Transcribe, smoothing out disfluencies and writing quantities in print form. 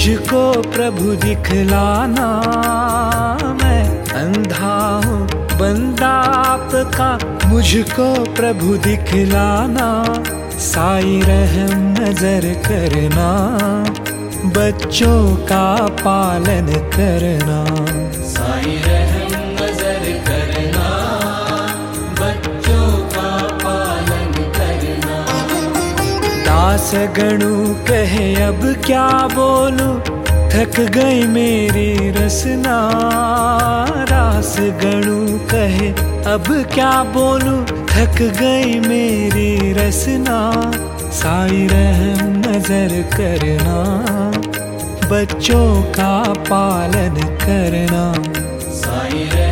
मुझको प्रभु दिखलाना, मैं अंधा हूँ बंदा आपका, मुझको प्रभु दिखलाना। साईं रहम नजर करना, बच्चों का पालन करना। साईं रहम नजर करना, बच्चों का पालन करना। दास गणु कहे अब क्या बोलूं, थक गई मेरी रसना। दास गणु कहे अब क्या बोलूं, थक गई मेरी रसना। साईं रहम नजर करना, बच्चों का पालन करना। साईं